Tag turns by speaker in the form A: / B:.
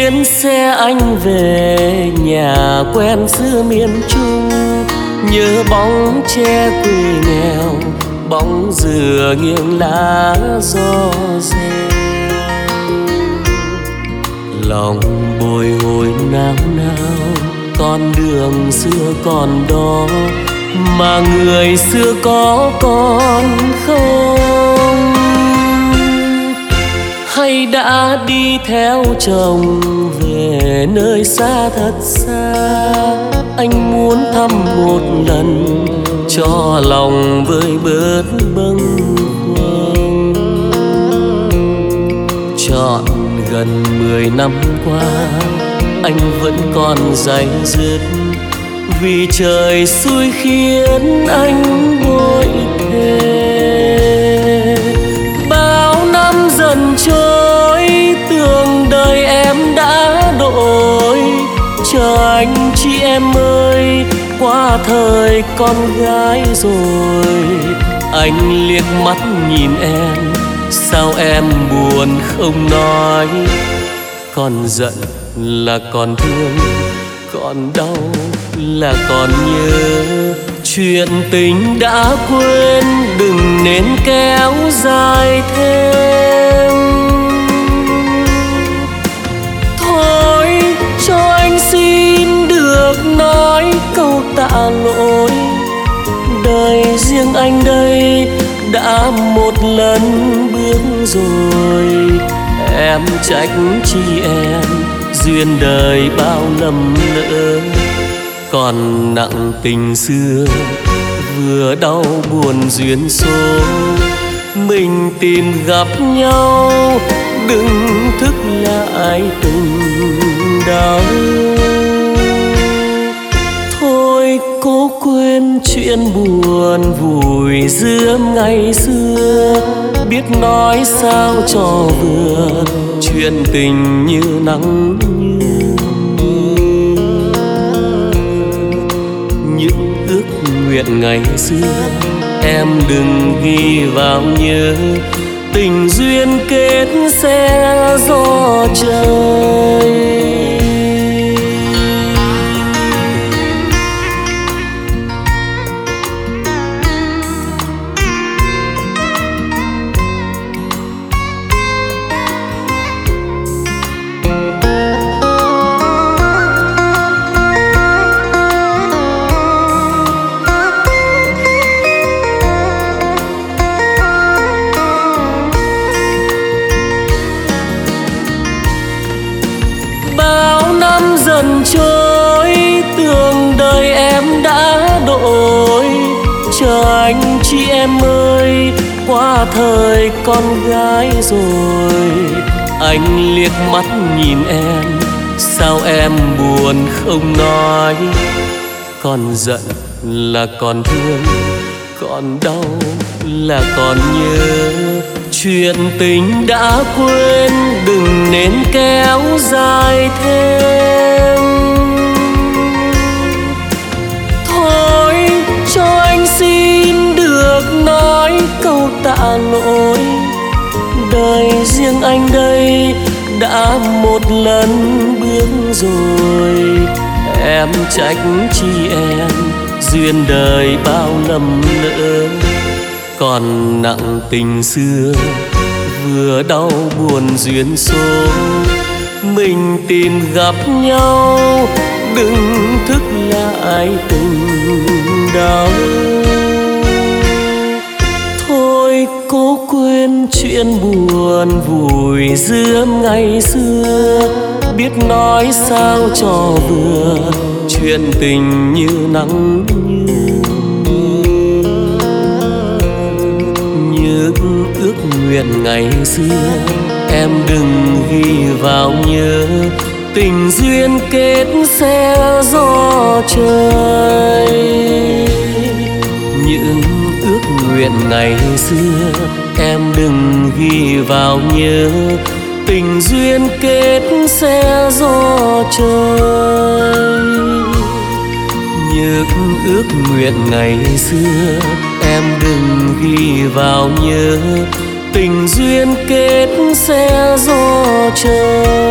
A: chuyến xe anh về nhà quen xưa miền Trung. Nhớ bóng tre quê nghèo, bóng dừa nghiêng lá gió reo. Lòng bồi hồi nao nao, con đường xưa còn đó mà người xưa có còn không? Hay đã đi theo chồng về nơi xa thật xa? Anh muốn thăm một lần cho lòng vơi bớt bâng khuâng. Trọn gần 10 năm qua anh vẫn còn day dứt, vì trời xui khiến anh vội thề. Bao năm dần trôi, tưởng đời em đã đổi. Chờ anh chị em ơi, qua thời con gái rồi. Anh liếc mắt nhìn em, sao em buồn không nói? Còn giận là còn thương, còn đau là còn nhớ. Chuyện tình đã quên, đừng nên kéo dài thêm. Thôi cho anh xin được nói câu tạ lỗi. Đời riêng anh đây đã một lần bước rồi. Em trách chi em, duyên đời bao lầm lỡ. Còn nặng tình xưa, vừa đau buồn duyên số. Mình tìm gặp nhau, đừng thức lại tình đau. Thôi cố quên chuyện buồn vùi giữa ngày xưa. Biết nói sao cho vừa, chuyện tình như nắng như mưa. Những ước nguyện ngày xưa em đừng ghi vào nhớ. Tình duyên kết sẽ do trời. Dần trôi, tưởng đời em đã đổi. Chờ anh chị em ơi, qua thời con gái rồi. Anh liếc mắt nhìn em, sao em buồn không nói? Còn giận là còn thương, còn đau là còn nhớ. Chuyện tình đã quên, đừng nên kéo dài thêm. Thôi cho anh xin được nói câu tạ lỗi. Đời riêng anh đây đã một lần bước rồi. Em trách chi em, duyên đời bao lầm lỡ. Còn nặng tình xưa, vừa đau buồn duyên số. Mình tìm gặp nhau, đừng thức lại tình đau. Thôi cố quên chuyện buồn vùi giữa ngày xưa. Biết nói sao cho vừa, chuyện tình như nắng như những ước nguyện ngày xưa em đừng ghi vào nhớ. Tình duyên kết sẽ do trời. Những ước nguyện ngày xưa em đừng ghi vào nhớ. Tình duyên kết sẽ do trời. Những ước nguyện ngày xưa em đừng ghi vào nhớ. Tình duyên kết sẽ do trời.